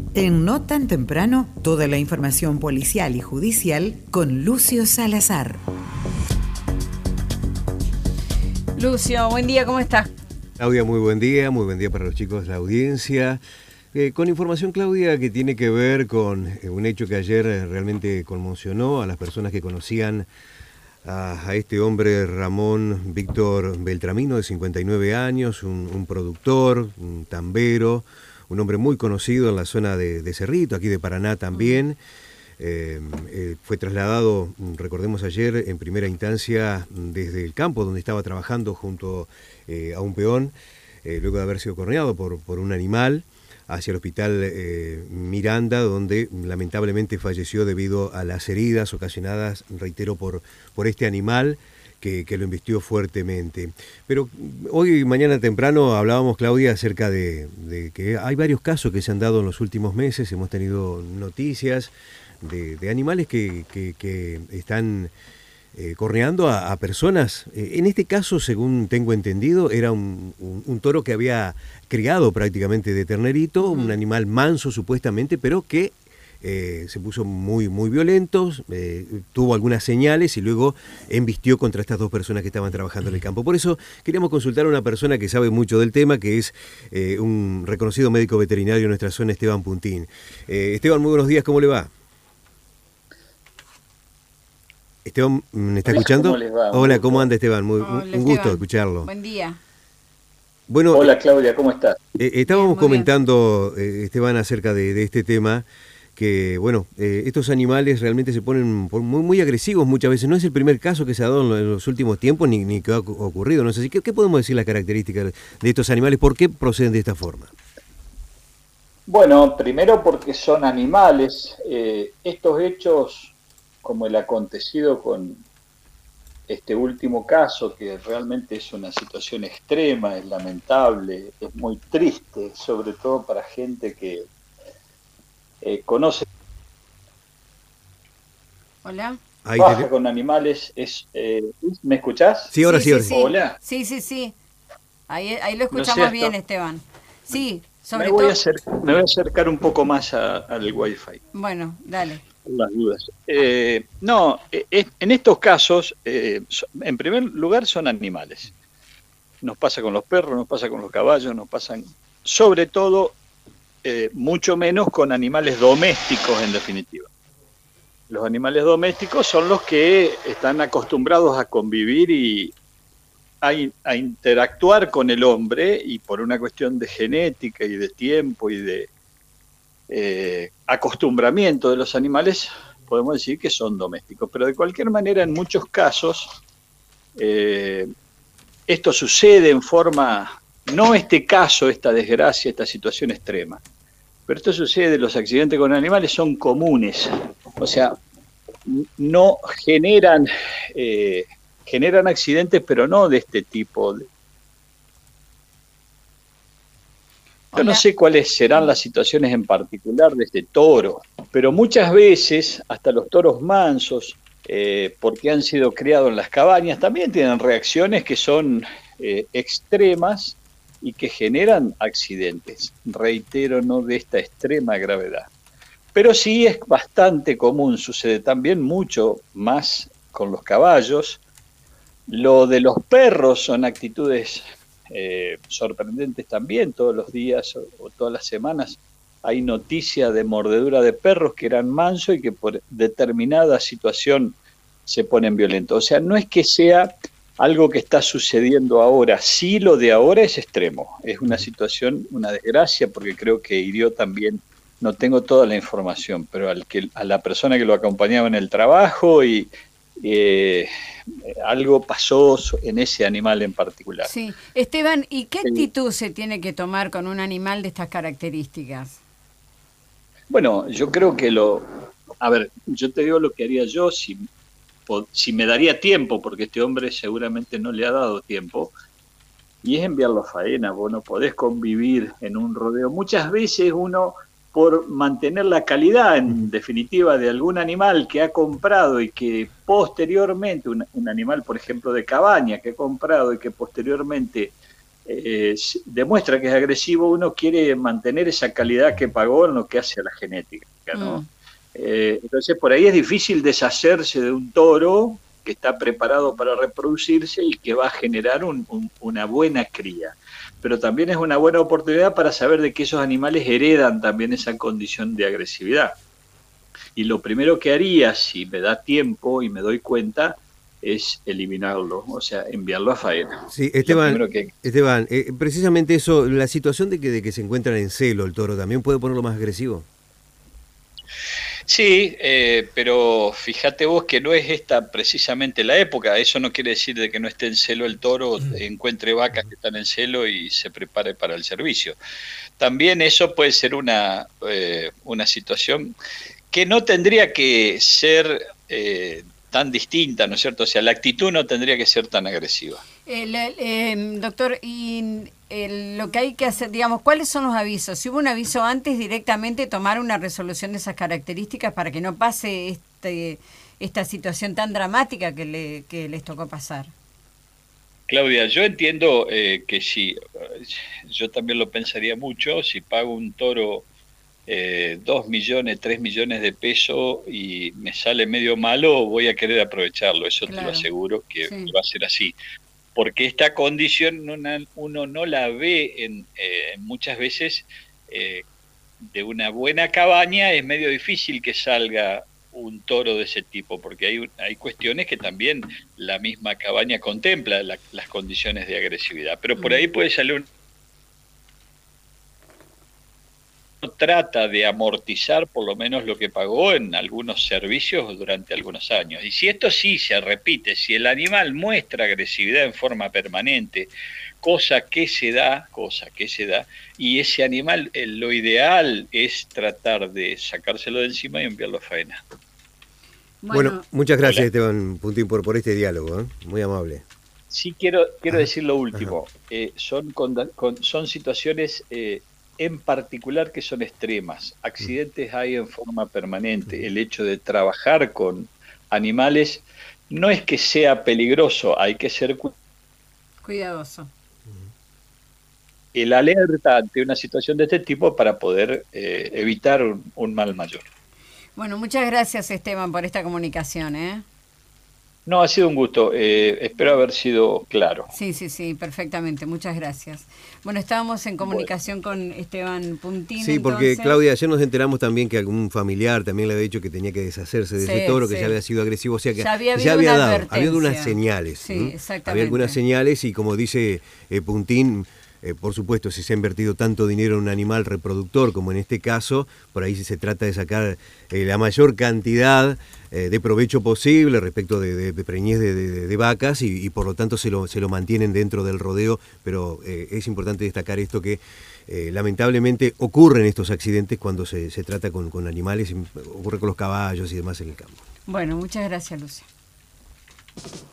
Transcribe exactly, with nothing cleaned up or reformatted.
En No Tan Temprano, toda la información policial y judicial con Lucio Salazar. Lucio, buen día, ¿cómo estás? Claudia, muy buen día, muy buen día para los chicos de la audiencia. Eh, con información, Claudia, que tiene que ver con eh, un hecho que ayer eh, realmente conmocionó a las personas que conocían a, a este hombre, Ramón Víctor Beltramino, de cincuenta y nueve años, un, un productor, un tambero, un hombre muy conocido en la zona de, de Cerrito, aquí de Paraná también. Eh, eh, fue trasladado, recordemos ayer, en primera instancia desde el campo donde estaba trabajando junto eh, a un peón, eh, luego de haber sido corneado por, por un animal, hacia el hospital eh, Miranda, donde lamentablemente falleció debido a las heridas ocasionadas, reitero, por, por este animal que, que lo embistió fuertemente. Pero hoy, mañana temprano, hablábamos, Claudia, acerca de, de que hay varios casos que se han dado en los últimos meses, hemos tenido noticias de, de animales que, que, que están eh, corneando a, a personas. Eh, en este caso, según tengo entendido, era un, un, un toro que había criado prácticamente de ternerito, uh-huh. un animal manso supuestamente, pero que eh, se puso muy, muy violento, eh, tuvo algunas señales y luego embistió contra estas dos personas que estaban trabajando en el campo. Por eso queríamos consultar a una persona que sabe mucho del tema, que es eh, un reconocido médico veterinario en nuestra zona, Esteban Puntín. Eh, Esteban, muy buenos días, ¿cómo le va? Esteban, ¿me está escuchando? ¿Cómo les va? Hola, ¿cómo anda, Esteban? Muy, Hola, un Esteban. gusto escucharlo. Buen día. Bueno, hola, Claudia, ¿cómo estás? Eh, estábamos Bien, muy comentando, eh, Esteban, acerca de, de este tema, que, bueno, eh, estos animales realmente se ponen muy, muy agresivos muchas veces. No es el primer caso que se ha dado en, en los últimos tiempos, ni, ni que ha ocurrido. No sé, ¿qué, ¿qué podemos decir las características de estos animales? ¿Por qué proceden de esta forma? Bueno, primero porque son animales. Eh, estos hechos, como el acontecido con este último caso, que realmente es una situación extrema, es lamentable, es muy triste, sobre todo para gente que eh, conoce, Hola. Ahí trabaja te... con animales. Es, eh, ¿me escuchás? Sí, ahora sí, sí, ahora sí. sí. Hola. Sí, sí, sí. Ahí, ahí lo escuchamos No sé, bien, esto... Esteban. Sí, sobre me voy todo... A acercar, me voy a acercar un poco más a, al Wi-Fi. Bueno, dale. Las dudas. Eh, no, eh, en estos casos, eh, en primer lugar, son animales. Nos pasa con los perros, nos pasa con los caballos, nos pasan, sobre todo, eh, mucho menos con animales domésticos, en definitiva. Los animales domésticos son los que están acostumbrados a convivir y a, a interactuar con el hombre, y por una cuestión de genética y de tiempo y de eh, acostumbramiento de los animales, podemos decir que son domésticos. Pero de cualquier manera, en muchos casos, eh, esto sucede en forma, no este caso, esta desgracia, esta situación extrema, pero esto sucede, los accidentes con animales son comunes, o sea, no generan, eh, generan accidentes, pero no de este tipo. Yo no sé cuáles serán las situaciones en particular de este toro, pero muchas veces hasta los toros mansos, eh, porque han sido criados en las cabañas, también tienen reacciones que son eh, extremas y que generan accidentes. Reitero, no de esta extrema gravedad. Pero sí es bastante común, sucede también mucho más con los caballos. Lo de los perros son actitudes Eh, sorprendentes también. Todos los días o, o todas las semanas hay noticia de mordedura de perros que eran mansos y que por determinada situación se ponen violentos. O sea, no es que sea algo que está sucediendo ahora, sí, lo de ahora es extremo, es una situación, una desgracia, porque creo que hirió también, no tengo toda la información, pero al que, a la persona que lo acompañaba en el trabajo, y eh, algo pasó en ese animal en particular. Sí, Esteban, ¿y qué actitud se tiene que tomar con un animal de estas características? Bueno, yo creo que lo... A ver, yo te digo lo que haría yo si, si me daría tiempo, porque este hombre seguramente no le ha dado tiempo, y es enviarlo a faena. Vos no podés convivir en un rodeo. Muchas veces uno, por mantener la calidad, en definitiva, de algún animal que ha comprado y que posteriormente, un, un animal, por ejemplo, de cabaña, que ha comprado y que posteriormente eh, demuestra que es agresivo, uno quiere mantener esa calidad que pagó en lo que hace a la genética, ¿no? Mm. Eh, entonces por ahí es difícil deshacerse de un toro que está preparado para reproducirse y que va a generar un, un, una buena cría. Pero también es una buena oportunidad para saber de que esos animales heredan también esa condición de agresividad. Y lo primero que haría, si me da tiempo y me doy cuenta, es eliminarlo, o sea, enviarlo a faena. Sí, Esteban, que... Esteban eh, precisamente eso, la situación de que, de que se encuentran en celo el toro, ¿también puede ponerlo más agresivo? Sí, eh, pero fíjate vos que no es esta precisamente la época. Eso no quiere decir de que no esté en celo el toro, encuentre vacas que están en celo y se prepare para el servicio. También eso puede ser una, eh, una situación que no tendría que ser eh, tan distinta, ¿no es cierto? O sea, la actitud no tendría que ser tan agresiva. El, eh, doctor, y el, lo que hay que hacer, digamos, ¿cuáles son los avisos? Si hubo un aviso antes, directamente tomar una resolución de esas características para que no pase este, esta situación tan dramática que, le, que les tocó pasar. Claudia, yo entiendo eh, que si, yo también lo pensaría mucho, si pago un toro eh, dos millones, tres millones de pesos y me sale medio malo, voy a querer aprovecharlo, eso claro. Te lo aseguro que sí. Va a ser así. Porque esta condición uno, uno no la ve en, eh, muchas veces eh, de una buena cabaña, es medio difícil que salga un toro de ese tipo, porque hay, hay cuestiones que también la misma cabaña contempla, la, las condiciones de agresividad, pero por ahí puede salir un... trata de amortizar por lo menos lo que pagó en algunos servicios durante algunos años. Y si esto sí se repite, si el animal muestra agresividad en forma permanente, cosa que se da, cosa que se da, y ese animal, eh, lo ideal es tratar de sacárselo de encima y enviarlo a faena. Bueno, bueno muchas gracias, hola. Esteban Puntín, por, por este diálogo, ¿eh? Muy amable. Sí, quiero, quiero decir lo último. Eh, son, con, con, son situaciones... Eh, en particular que son extremas. Accidentes hay en forma permanente. El hecho de trabajar con animales no es que sea peligroso, hay que ser cu cuidadoso. El alerta ante una situación de este tipo para poder eh, evitar un, un mal mayor. Bueno, muchas gracias, Esteban, por esta comunicación, ¿eh? No, ha sido un gusto. Eh, espero haber sido claro. Sí, sí, sí, perfectamente. Muchas gracias. Bueno, estábamos en comunicación bueno. con Esteban Puntín. Sí, porque entonces... Claudia, ayer nos enteramos también que algún familiar también le había dicho que tenía que deshacerse de sí, ese toro, sí. que ya había sido agresivo. O sea que ya había, ya había dado, había algunas señales. Sí, ¿no? exactamente. Había algunas señales y como dice eh, Puntín, Eh, por supuesto, si se ha invertido tanto dinero en un animal reproductor como en este caso, por ahí se trata de sacar eh, la mayor cantidad eh, de provecho posible respecto de, de, de preñez de, de, de vacas y, y por lo tanto se lo, se lo mantienen dentro del rodeo, pero eh, es importante destacar esto que eh, lamentablemente ocurren estos accidentes cuando se, se trata con, con animales, ocurre con los caballos y demás en el campo. Bueno, muchas gracias, Lucia.